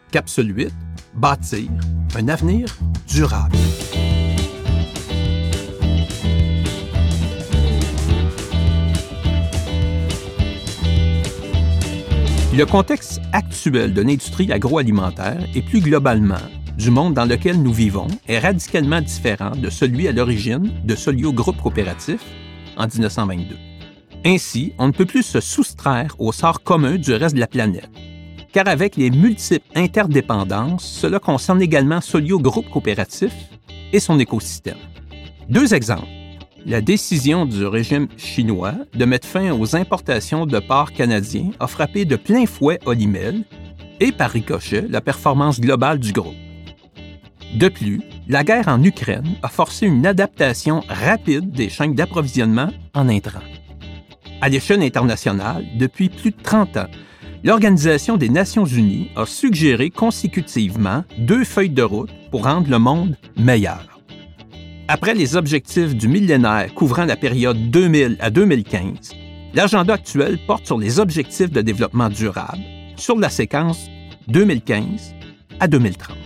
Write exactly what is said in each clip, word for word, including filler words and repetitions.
Capsule huit, bâtir un avenir durable. Le contexte actuel de l'industrie agroalimentaire et plus globalement du monde dans lequel nous vivons est radicalement différent de celui à l'origine de Soliot Groupe Coopératif en dix-neuf cent vingt-deux. Ainsi, on ne peut plus se soustraire au sort commun du reste de la planète, car avec les multiples interdépendances, cela concerne également Soliot Groupe Coopératif et son écosystème. Deux exemples. La décision du régime chinois de mettre fin aux importations de porcs canadiens a frappé de plein fouet Olymel et, par ricochet, la performance globale du groupe. De plus, la guerre en Ukraine a forcé une adaptation rapide des chaînes d'approvisionnement en intrants. À l'échelle internationale, depuis plus de trente ans, l'Organisation des Nations unies a suggéré consécutivement deux feuilles de route pour rendre le monde meilleur. Après les objectifs du millénaire couvrant la période deux mille à deux mille quinze, l'agenda actuel porte sur les objectifs de développement durable sur la séquence deux mille quinze à deux mille trente.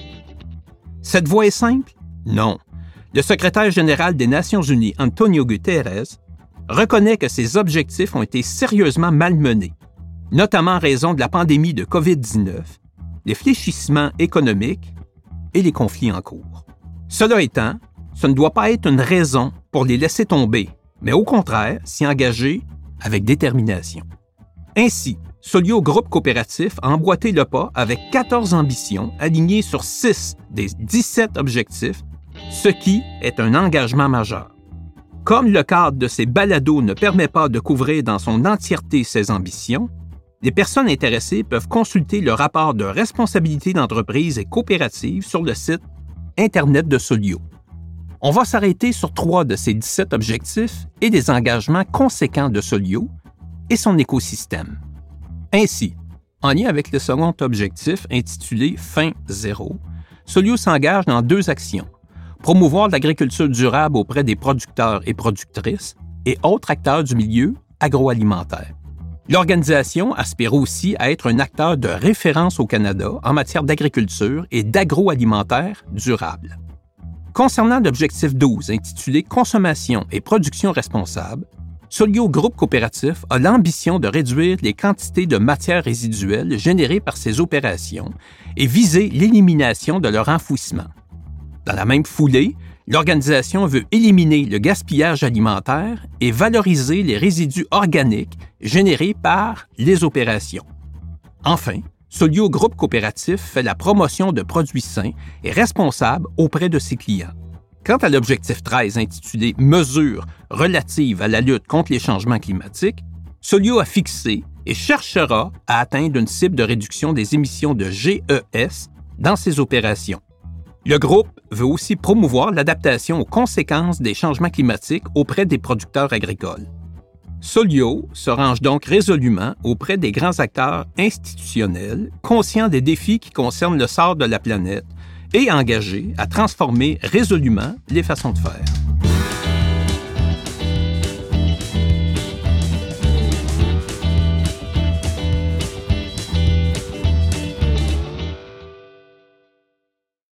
Cette voie est simple? Non. Le secrétaire général des Nations unies, Antonio Guterres, reconnaît que ces objectifs ont été sérieusement malmenés, notamment en raison de la pandémie de covid dix-neuf, les fléchissements économiques et les conflits en cours. Cela étant, ce ne doit pas être une raison pour les laisser tomber, mais au contraire, s'y engager avec détermination. Ainsi, Soliot Groupe Coopératif a emboîté le pas avec quatorze ambitions alignées sur six des dix-sept objectifs, ce qui est un engagement majeur. Comme le cadre de ces balados ne permet pas de couvrir dans son entièreté ces ambitions, les personnes intéressées peuvent consulter le rapport de responsabilité d'entreprise et coopérative sur le site Internet de Soliot. On va s'arrêter sur trois de ces dix-sept objectifs et des engagements conséquents de Soliot et son écosystème. Ainsi, en lien avec le second objectif intitulé « Fin zéro », Soliot s'engage dans deux actions. Promouvoir l'agriculture durable auprès des producteurs et productrices et autres acteurs du milieu agroalimentaire. L'organisation aspire aussi à être un acteur de référence au Canada en matière d'agriculture et d'agroalimentaire durable. Concernant l'objectif douze, intitulé « Consommation et production responsable », Soliot Groupe Coopératif a l'ambition de réduire les quantités de matières résiduelles générées par ces opérations et viser l'élimination de leur enfouissement. Dans la même foulée, l'organisation veut éliminer le gaspillage alimentaire et valoriser les résidus organiques générés par les opérations. Enfin, Soliot Groupe Coopératif fait la promotion de produits sains et responsables auprès de ses clients. Quant à l'objectif treize intitulé « Mesures relatives à la lutte contre les changements climatiques », Soliot a fixé et cherchera à atteindre une cible de réduction des émissions de G E S dans ses opérations. Le groupe veut aussi promouvoir l'adaptation aux conséquences des changements climatiques auprès des producteurs agricoles. Soliot se range donc résolument auprès des grands acteurs institutionnels, conscients des défis qui concernent le sort de la planète et engagés à transformer résolument les façons de faire.